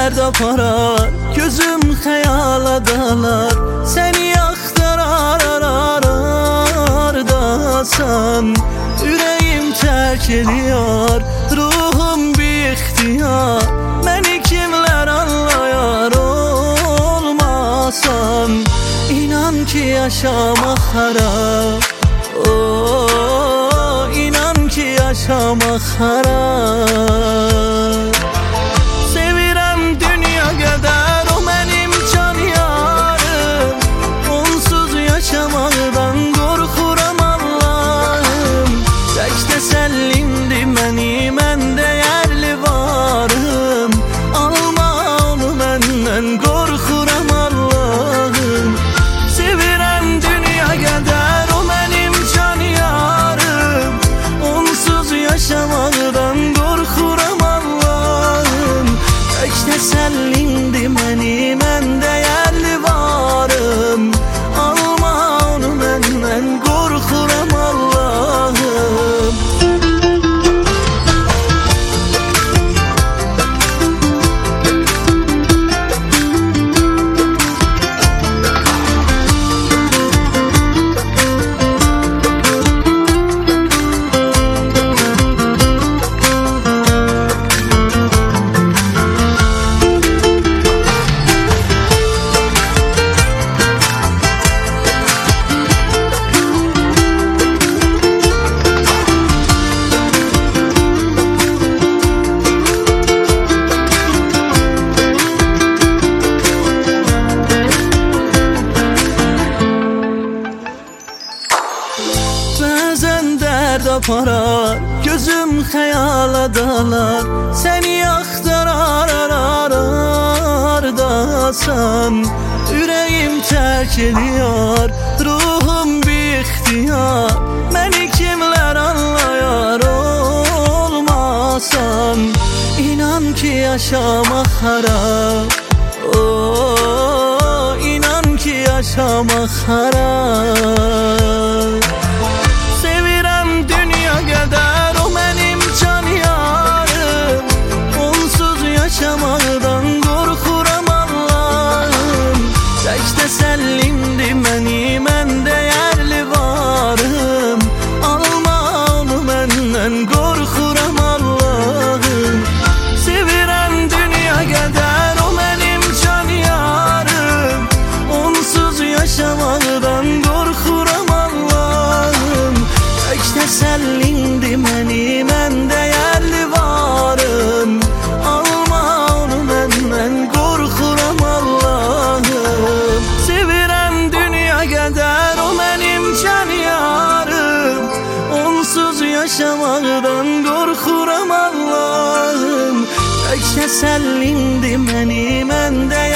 dərd aparar, gözüm xəyala dalar. Səni axtarar ardasan, ürəyim tərk ediyor, ruhum bixtiyar. Məni kimlər anlayar olmasan, İnan ki yaşamaq harap, inan ki yaşamaq harap. Sevirəm dünya qədər, o mənim can yarım. Onsuz yaşamaqdan qorxuram Allahım. Tək təsəllimdir məni, mən dəyərli varım. Alma onu məndən, qorxuram Allahım. Sevirəm dünya qədər, o mənim can yarım. Onsuz yaşamaqdan qorxuram Allahım. Tək təsəllimdir məni, mən dəyərli varım. Alma onu məndən, qorxuram Allahım. Bəzən dərd aparar, gözüm xəyala dalar. Səni axtarar ardasan, ürəyim tərk ediyor, ruhum bixtiyar. Məni kimlər anlayar olmasan, İnan ki yaşamaq harap, inan ki yaşamaq harap. Sevirəm dünya qədər, o mənim can yarım. Onsuz yaşamaqdan qorxuram Allahım. Tək təsəllimdir məni, mən dəyərli varım. Alma onu məndən, qorxuram Allahım. Sevirəm dünya qədər, o mənim can yarım. Onsuz yaşamaqdan qorxuram Allahım. Tək təsəllimdir məni, mən dəyərli varım. Alma onu məndən, qorxuram Allahım. Sevirəm dünya qədər, o mənim can yarım. Onsuz yaşamaqdan qorxuram Allahım. Tək təsəllimdir məni, mən dəyərli